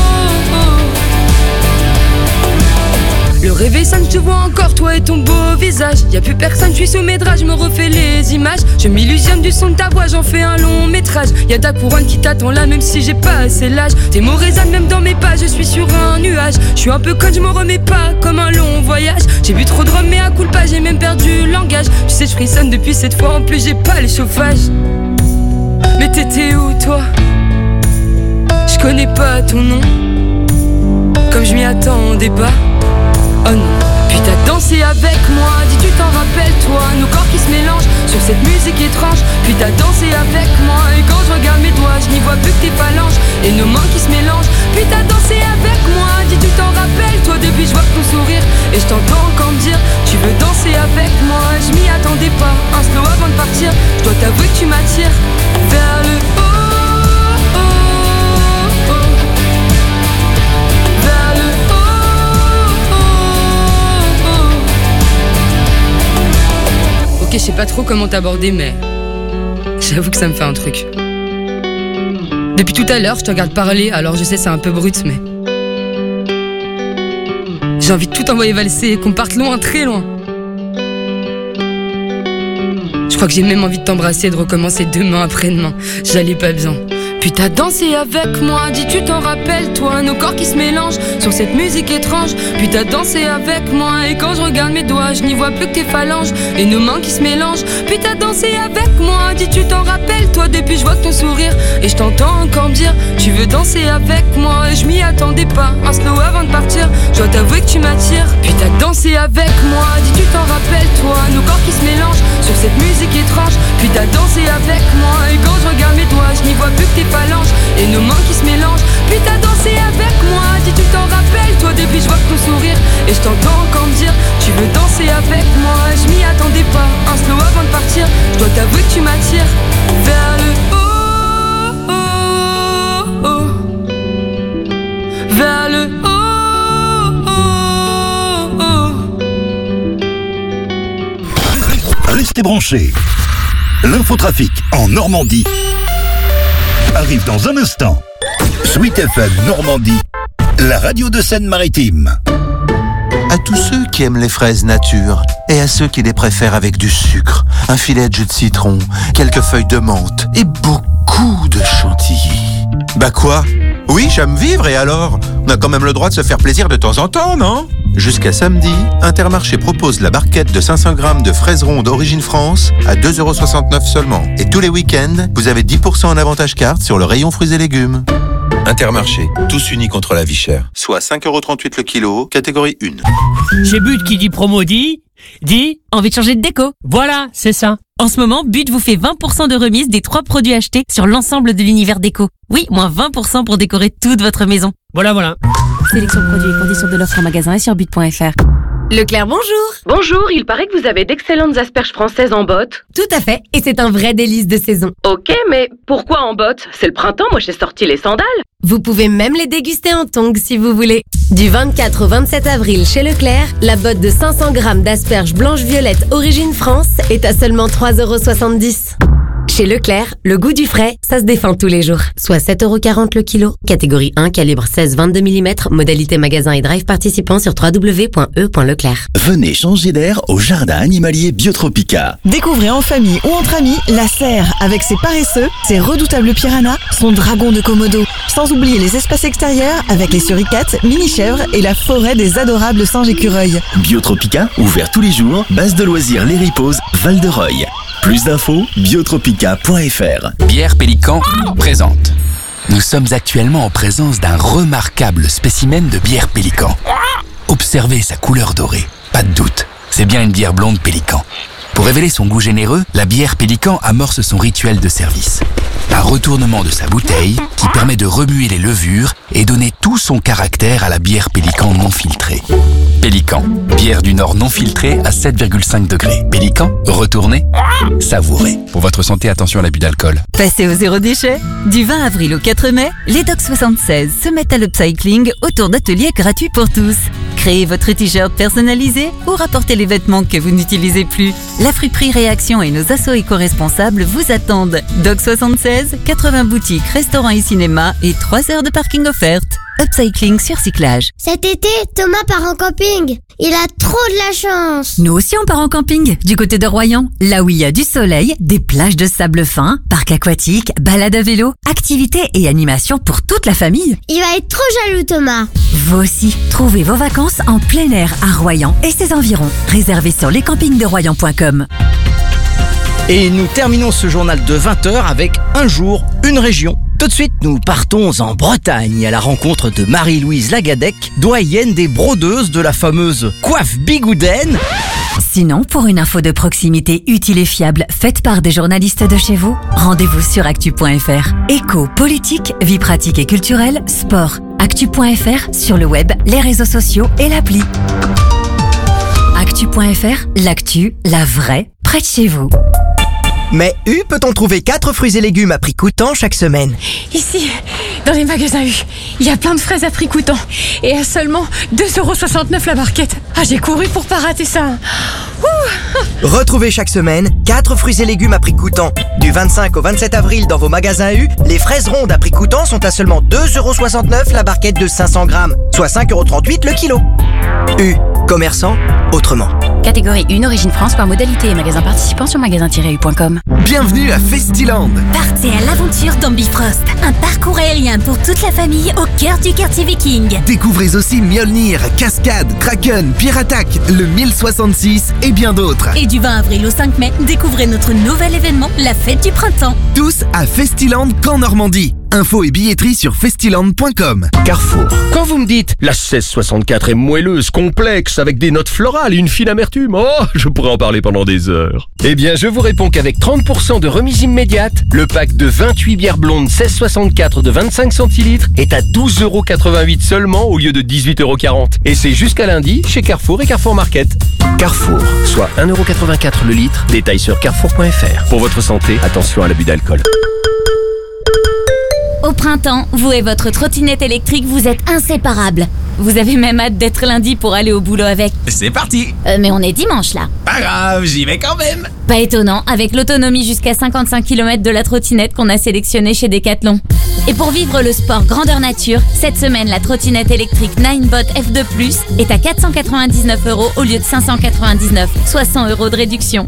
[SPEAKER 9] Le réveil sonne, je te vois encore, toi et ton beau visage. visage. Y a plus personne, je suis sous mes draps, je me refais les images. Je m'illusionne du son de ta voix, j'en fais un long métrage. Y a ta couronne qui t'attend là, même si j'ai pas assez l'âge. Tes mots résonnent même dans mes pas, je suis sur un nuage. Je suis un peu conne, je me remets pas comme un long voyage. J'ai bu trop de rhum mais à coup de pas, j'ai même perdu le langage. Tu sais, je frissonne depuis cette fois, en plus j'ai pas le chauffage. Mais t'étais où toi? Je connais pas ton nom, comme je m'y attendais pas. Oh non. Puis t'as dansé avec moi, dis tu t'en rappelles toi. Nos corps qui se mélangent sur cette musique étrange. Puis t'as dansé avec moi, et quand je regarde mes doigts, je n'y vois plus que tes phalanges et nos mains qui se mélangent. Puis t'as dansé avec moi, dis tu t'en rappelles toi. Depuis je vois ton sourire et je t'entends encore me dire tu veux danser avec moi. Je m'y attendais pas, un slow avant de partir. Je dois t'avouer que tu m'attires vers le haut. Ok, je sais pas trop comment t'aborder, mais j'avoue que ça me fait un truc. Depuis tout à l'heure, je te regarde parler, alors je sais c'est un peu brut, mais j'ai envie de tout envoyer valser et qu'on parte loin, très loin. Je crois que j'ai même envie de t'embrasser et de recommencer demain après-demain. J'allais pas bien. Puis t'as dansé avec moi, dis tu t'en rappelles toi. Nos corps qui se mélangent sur cette musique étrange. Puis t'as dansé avec moi, et quand je regarde mes doigts, je n'y vois plus que tes phalanges et nos mains qui se mélangent. Puis t'as dansé avec moi, dis tu t'en rappelles toi. Depuis je vois ton sourire et je t'entends encore me dire tu veux danser avec moi. Et je m'y attendais pas, un slow avant de partir. Je dois t'avouer que tu m'attires. Puis t'as dansé avec moi, dis tu t'en rappelles toi. Nos corps qui se mélangent sur cette musique étrange. Puis t'as dansé avec moi, et quand je regarde mes doigts, je n'y vois plus que tes phalanges et nos mains qui se mélangent. Puis t'as dansé avec moi, dis tu t'en rappelles toi. Depuis je vois ton sourire et je t'entends encore me dire tu veux danser avec moi. Je m'y attendais pas, un slow avant de partir. Je dois t'avouer que tu m'attires vers le haut, oh, oh. Vers le haut, oh, oh.
[SPEAKER 3] Restez branchés. L'infotrafic en Normandie arrive dans un instant. Sweet F M Normandie, la radio de Seine-Maritime.
[SPEAKER 17] À tous ceux qui aiment les fraises nature et à ceux qui les préfèrent avec du sucre, un filet de jus de citron, quelques feuilles de menthe et beaucoup de chantilly. Bah quoi? Oui, j'aime vivre et alors? On a quand même le droit de se faire plaisir de temps en temps, non? Jusqu'à samedi, Intermarché propose la barquette de cinq cents grammes de fraises rondes Origine France à deux euros soixante-neuf seulement. Et tous les week-ends, vous avez dix pour cent en avantage carte sur le rayon fruits et légumes. Intermarché, tous unis contre la vie chère. Soit cinq euros trente-huit le kilo, catégorie un.
[SPEAKER 11] Chez But qui dit promo dit... dit...
[SPEAKER 12] Envie de changer de déco?
[SPEAKER 11] Voilà, c'est ça.
[SPEAKER 12] En ce moment, But vous fait vingt pour cent de remise des trois produits achetés sur l'ensemble de l'univers déco. Oui, moins vingt pour cent pour décorer toute votre maison.
[SPEAKER 11] Voilà, voilà.
[SPEAKER 12] Sélection de produits et conditions de l'offre en magasin et sur but point f r.
[SPEAKER 15] Leclerc, bonjour.
[SPEAKER 16] Bonjour, il paraît que vous avez d'excellentes asperges françaises en botte.
[SPEAKER 15] Tout à fait, et c'est un vrai délice de saison.
[SPEAKER 16] Ok, mais pourquoi en botte? C'est le printemps, moi j'ai sorti les sandales.
[SPEAKER 15] Vous pouvez même les déguster en tongs si vous voulez. Du vingt-quatre au vingt-sept avril chez Leclerc, la botte de cinq cents grammes d'asperges blanches-violettes Origine France est à seulement trois euros soixante-dix. Chez Leclerc, le goût du frais, ça se défend tous les jours. Soit sept euros quarante le kilo. Catégorie un, calibre seize vingt-deux millimètres. Modalité magasin et drive participant sur w w w point e point leclerc.
[SPEAKER 25] Venez changer d'air au jardin animalier Biotropica.
[SPEAKER 26] Découvrez en famille ou entre amis la serre avec ses paresseux, ses redoutables piranhas, son dragon de Komodo. Sans oublier les espaces extérieurs avec les suricates, mini-chèvres et la forêt des adorables singes écureuils.
[SPEAKER 25] Biotropica, ouvert tous les jours, base de loisirs Les Riposes, Val-de-Reuil. Plus d'infos, biotropica point f r.
[SPEAKER 18] Bière Pélican présente. Nous sommes actuellement en présence d'un remarquable spécimen de bière Pélican. Observez sa couleur dorée. Pas de doute, c'est bien une bière blonde Pélican. Pour révéler son goût généreux, la bière Pélican amorce son rituel de service. Un retournement de sa bouteille qui permet de remuer les levures et donner tout son caractère à la bière Pélican non filtrée. Pélican, bière du Nord non filtrée à sept virgule cinq degrés. Pélican, retournez, savourez. Pour votre santé, attention à l'abus d'alcool.
[SPEAKER 12] Passez au zéro déchet. Du vingt avril au quatre mai, les Docs soixante-seize se mettent à l'upcycling autour d'ateliers gratuits pour tous. Créez votre t-shirt personnalisé ou rapportez les vêtements que vous n'utilisez plus. La friperie Réaction et nos assos éco-responsables vous attendent. Docs soixante-seize, quatre-vingts boutiques, restaurants et cinémas et trois heures de parking offertes. upcycling sur cyclage.
[SPEAKER 10] Cet été, Thomas part en camping. Il a trop de la chance.
[SPEAKER 12] Nous aussi on part en camping, du côté de Royan, là où il y a du soleil, des plages de sable fin, parc aquatique, balade à vélo, activités et animations pour toute la famille.
[SPEAKER 10] Il va être trop jaloux, Thomas.
[SPEAKER 12] Vous aussi, trouvez vos vacances en plein air à Royan et ses environs. Réservez sur lescampingderoyan point com.
[SPEAKER 13] Et nous terminons ce journal de vingt heures avec un jour, une région. Tout de suite, nous partons en Bretagne à la rencontre de Marie-Louise Lagadec, doyenne des brodeuses de la fameuse coiffe bigoudaine.
[SPEAKER 12] Sinon, pour une info de proximité utile et fiable, faite par des journalistes de chez vous, rendez-vous sur actu point f r. Éco, politique, vie pratique et culturelle, sport. actu point f r sur le web, les réseaux sociaux et l'appli. actu point f r, l'actu, la vraie, près de chez vous.
[SPEAKER 14] Mais U peut-on trouver quatre fruits et légumes à prix coûtant chaque semaine?
[SPEAKER 19] Ici, dans les magasins U, il y a plein de fraises à prix coûtant. Et à seulement deux euros soixante-neuf la barquette. Ah, j'ai couru pour pas rater ça. Ouh.
[SPEAKER 14] Retrouvez chaque semaine quatre fruits et légumes à prix coûtant. Du vingt-cinq au vingt-sept avril dans vos magasins U, les fraises rondes à prix coûtant sont à seulement deux euros soixante-neuf la barquette de cinq cents grammes, soit cinq euros trente-huit le kilo. U, commerçant autrement.
[SPEAKER 20] Catégorie un, origine France par modalité et magasin participant sur magasin tiret u point com.
[SPEAKER 23] Bienvenue à Festiland.
[SPEAKER 21] Partez à l'aventure dans Bifrost, un parcours aérien pour toute la famille au cœur du quartier viking.
[SPEAKER 23] Découvrez aussi Mjolnir, Cascade, Kraken, Pierre Attack, le mille soixante-six et bien d'autres.
[SPEAKER 21] Et du vingt avril au cinq mai, découvrez notre nouvel événement, la fête du printemps.
[SPEAKER 23] Tous à Festiland Camp Normandie. Infos et billetterie sur festiland point com.
[SPEAKER 27] Carrefour. Quand vous me dites la seize soixante-quatre est moelleuse, complexe, avec des notes florales et une fine amertume, oh, je pourrais en parler pendant des heures. Eh bien, je vous réponds qu'avec trente pour cent de remise immédiate, le pack de vingt-huit bières blondes seize soixante-quatre de vingt-cinq centilitres est à douze euros quatre-vingt-huit seulement au lieu de dix-huit euros quarante. Et c'est jusqu'à lundi chez Carrefour et Carrefour Market. Carrefour, soit un euro quatre-vingt-quatre le litre. Détail sur carrefour point f r. Pour votre santé, attention à l'abus d'alcool.
[SPEAKER 21] Au printemps, vous et votre trottinette électrique, vous êtes inséparables. Vous avez même hâte d'être lundi pour aller au boulot avec.
[SPEAKER 28] C'est parti.
[SPEAKER 21] Euh, mais on est dimanche là.
[SPEAKER 28] Pas grave, j'y vais quand même.
[SPEAKER 21] Pas étonnant, avec l'autonomie jusqu'à cinquante-cinq kilomètres de la trottinette qu'on a sélectionnée chez Decathlon. Et pour vivre le sport grandeur nature, cette semaine, la trottinette électrique Ninebot F deux plus est à quatre cent quatre-vingt-dix-neuf euros au lieu de cinq cent quatre-vingt-dix-neuf, soit cent euros de réduction.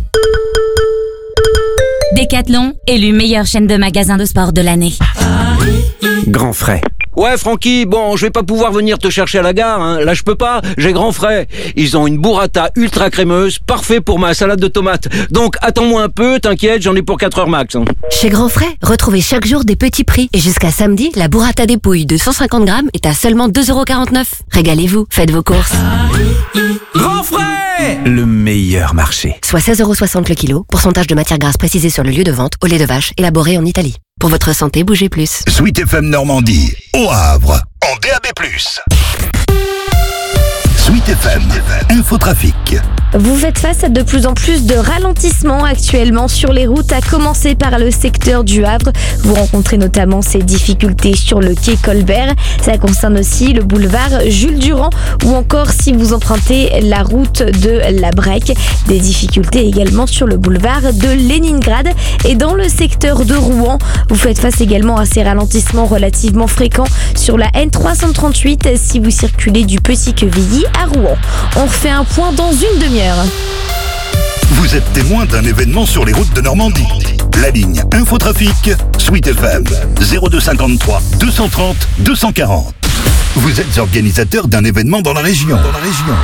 [SPEAKER 21] Decathlon, élu meilleure chaîne de magasins de sport de l'année.
[SPEAKER 29] Grand frais.
[SPEAKER 30] Ouais, Francky, bon, je vais pas pouvoir venir te chercher à la gare, hein. Là, je peux pas, j'ai Grand Frais. Ils ont une burrata ultra crémeuse, parfait pour ma salade de tomates. Donc, attends-moi un peu, t'inquiète, j'en ai pour quatre heures max. Hein.
[SPEAKER 15] Chez Grand Frais, retrouvez chaque jour des petits prix. Et jusqu'à samedi, la burrata des pouilles de cent cinquante grammes est à seulement deux euros quarante-neuf. Régalez-vous, faites vos courses.
[SPEAKER 28] Grand Frais,
[SPEAKER 14] le meilleur marché.
[SPEAKER 15] Soit seize euros soixante le kilo, pourcentage de matière grasse précisé sur le lieu de vente, au lait de vache, élaboré en Italie. Pour votre santé, bougez plus.
[SPEAKER 3] Sweet F M Normandie, au Havre, en D A B plus. Sweet F M, Infotrafic.
[SPEAKER 22] Vous faites face à de plus en plus de ralentissements actuellement sur les routes, à commencer par le secteur du Havre. Vous rencontrez notamment ces difficultés sur le quai Colbert. Ça concerne aussi le boulevard Jules Durand ou encore si vous empruntez la route de la Brec. Des difficultés également sur le boulevard de Leningrad. Et dans le secteur de Rouen, vous faites face également à ces ralentissements relativement fréquents sur la N trois cent trente-huit si vous circulez du Petit-Quevilly à Rouen. On refait un point dans une demi-heure.
[SPEAKER 3] Vous êtes témoin d'un événement sur les routes de Normandie. La ligne Infotrafic, Sweet F M, zéro deux cinquante-trois deux cent trente deux cent quarante. Vous êtes organisateur d'un événement dans la région. Dans la région.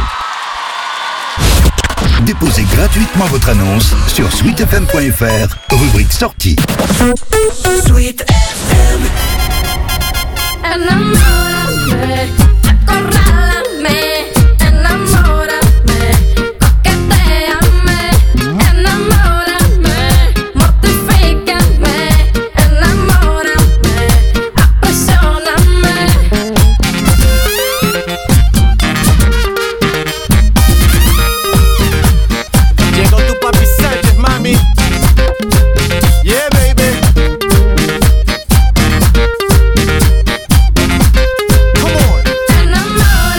[SPEAKER 3] Déposez gratuitement votre annonce sur sweet f m point f r, rubrique sortie.
[SPEAKER 5] Sweet F M. Enamórame, acorrálame, enamórame, coquetéame, enamórame, mortifícame, enamórame, apasioname.
[SPEAKER 4] Llegó tu papi Sánchez, mami. Yeah, baby. Come on.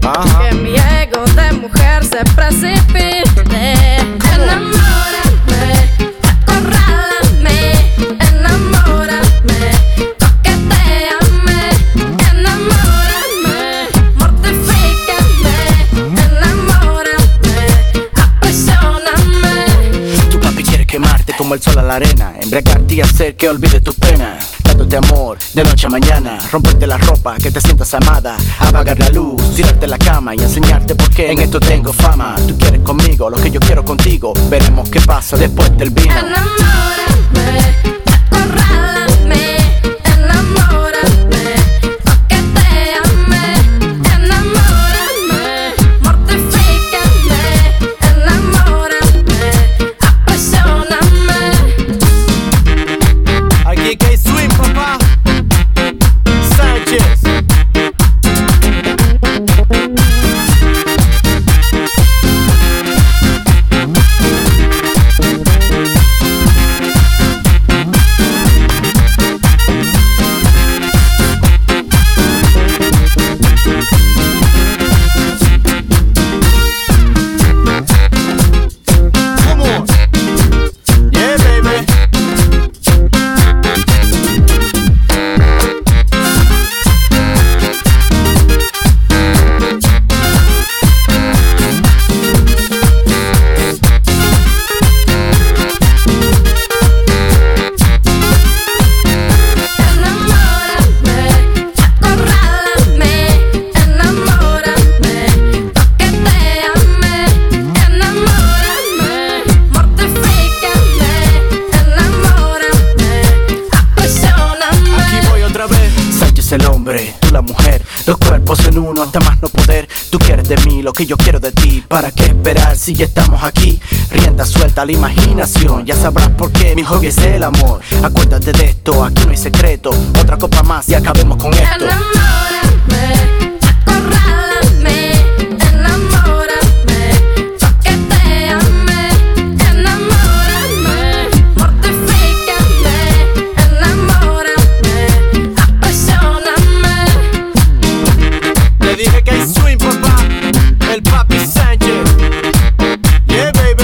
[SPEAKER 2] Ajá. Que mi ego de mujer se precipite. Enamórame, acorrálame, enamórame, toquetéame, enamórame, mortifícame, enamórame, aprisioname.
[SPEAKER 1] Tu papi quiere quemarte como el sol a la arena, embriagarte y hacer que olvides tus penas. Dándote amor de noche a mañana, romperte la ropa, que te sientas amada, apagar la luz, tirarte la cama y enseñarte por qué en esto tengo fama. Tú quieres conmigo lo que yo quiero contigo, veremos qué pasa después del vino.
[SPEAKER 2] Enamórame, acorrálame, enamórame, toquetéame, enamórame, mortifícame, enamórame, aprisioname.
[SPEAKER 1] Aquí que hay swing, papá. Sánchez. El hombre, tú la mujer, los cuerpos en uno hasta más no poder. Tú quieres de mí lo que yo quiero de ti. ¿Para qué esperar si ya estamos aquí? Rienda suelta a la imaginación, ya sabrás por qué mi hobby es el amor. Acuérdate de esto, aquí no hay secreto. Otra copa más y acabemos con esto.
[SPEAKER 2] Enamórame, acorrálame, enamórame, toquetéame, enamórame, mortifícame, enamórame, aprisioname.
[SPEAKER 1] Le dije que hay swing, papá, el papi Sánchez. Yeah, baby.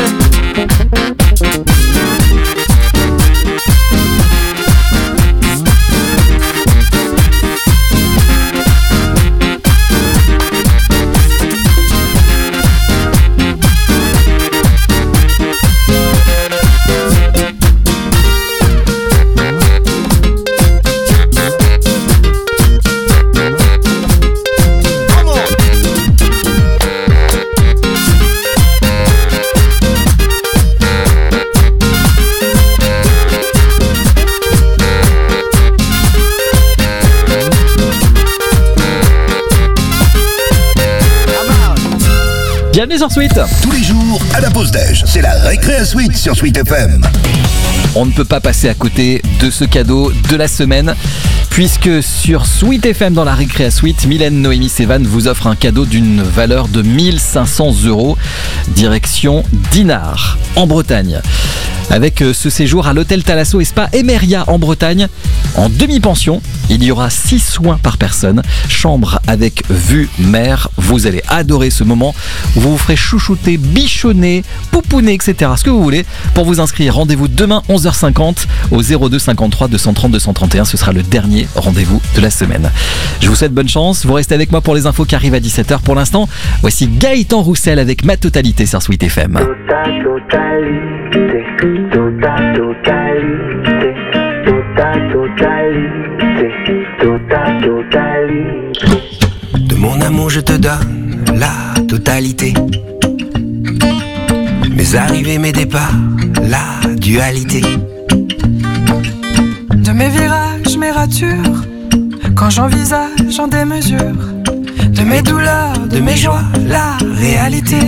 [SPEAKER 13] Bienvenue sur Sweet.
[SPEAKER 3] Tous les jours, à la pause déj, c'est la récré à Sweet sur Sweet F M.
[SPEAKER 13] On ne peut pas passer à côté de ce cadeau de la semaine, puisque sur Sweet F M dans la récré à Sweet, Mylène, Noémie, Sévan vous offre un cadeau d'une valeur de mille cinq cents euros, direction Dinard, en Bretagne. Avec ce séjour à l'hôtel Thalasso et Spa Emeria en Bretagne, en demi-pension, il y aura six soins par personne, chambre avec vue mer. Vous allez adorer ce moment où vous vous ferez chouchouter, bichonner, pouponner, et cetera. Ce que vous voulez. Pour vous inscrire, rendez-vous demain onze heures cinquante au zéro deux cinquante-trois deux cent trente deux cent trente et un. Ce sera le dernier rendez-vous de la semaine. Je vous souhaite bonne chance. Vous restez avec moi pour les infos qui arrivent à dix-sept heures. Pour l'instant, voici Gaëtan Roussel avec Ma Totalité sur Sweet F M.
[SPEAKER 4] Tota totalité, tota totalité, tota totalité, tota totalité.
[SPEAKER 6] De mon amour je te donne la totalité. Mes arrivées, mes départs, la dualité.
[SPEAKER 7] De mes virages, mes ratures, quand j'envisage en démesure. De mes douleurs, de mes joies, la réalité.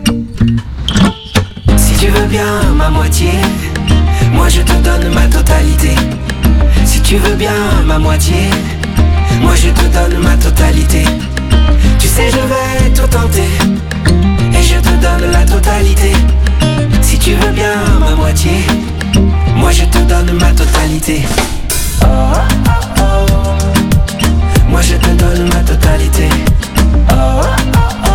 [SPEAKER 6] Si tu veux bien ma moitié, moi je te donne ma totalité. Si tu veux bien ma moitié, moi je te donne ma totalité. Tu sais je vais tout tenter, et je te donne la totalité. Si tu veux bien ma moitié, moi je te donne ma totalité. Oh, oh, oh. Moi je te donne ma totalité. Oh, oh, oh.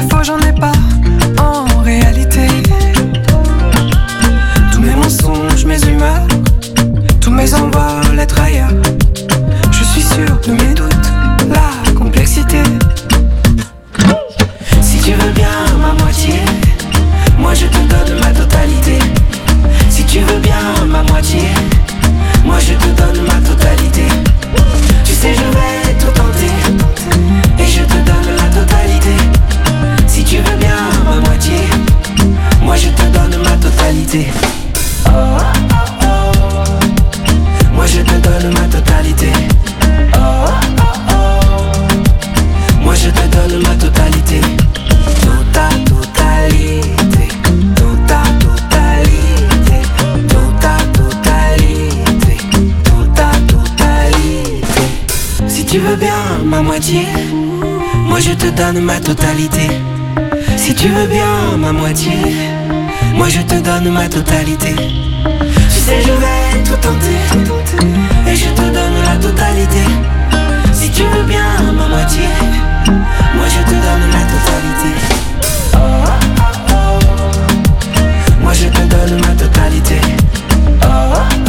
[SPEAKER 7] faux, j'en ai pas en réalité. Tous mes mensonges, mes humeurs, tous mes envols être ailleurs. Je suis sûr de mes doutes, la complexité. Si tu veux bien ma moitié, moi je te donne ma totalité. Si tu veux bien ma moitié, moi je te donne ma totalité. Tu sais je vais tout tenter et je te donne la totalité. Si tu veux bien ma moitié, moi je te donne ma totalité. Oh, oh, oh. Moi je te donne ma totalité. Oh, oh, oh. Moi je te donne ma totalité. Tota totalité. Tota totalité. Tota totalité. Tota totalité. Si tu veux bien ma moitié, moi je te donne ma totalité. Si tu veux bien ma moitié, moi je te donne ma totalité. Tu sais je vais tout tenter et je te donne la totalité. Si tu veux bien ma moitié, moi je te donne la totalité. Oh, oh, oh. Moi je te donne ma totalité. Oh, oh,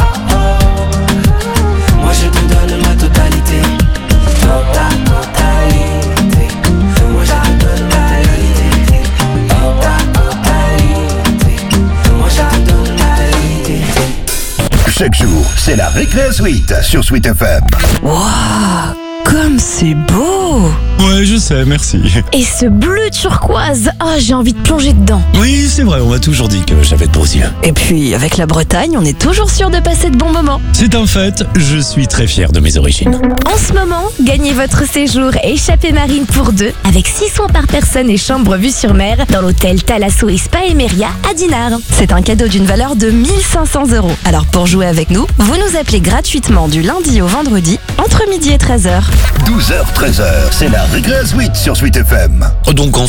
[SPEAKER 7] oh. Moi je te donne ma totalité. Tota totalité. Moi je te donne ma totalité. Tota totalité. Moi je te donne ma totalité.
[SPEAKER 3] Chaque jour, c'est la Récré Suite sur Sweet F M.
[SPEAKER 22] Waouh, comme c'est beau!
[SPEAKER 8] Ouais, je sais, merci.
[SPEAKER 22] Et ce bleu turquoise, oh, j'ai envie de plonger dedans.
[SPEAKER 8] Oui, c'est vrai, on m'a toujours dit que j'avais de beaux yeux.
[SPEAKER 22] Et puis, avec la Bretagne, on est toujours sûr de passer de bons moments.
[SPEAKER 8] C'est un fait, je suis très fier de mes origines.
[SPEAKER 22] En ce moment, gagnez votre séjour échappée marine pour deux, avec six soins par personne et chambre vue sur mer, dans l'hôtel Thalasso et Spa Emeria à Dinard. C'est un cadeau d'une valeur de mille cinq cents euros. Alors pour jouer avec nous, vous nous appelez gratuitement du lundi au vendredi, entre midi et treize heures.
[SPEAKER 3] douze heures treize heures, c'est la Récré Suite sur Sweet F M.
[SPEAKER 8] Donc en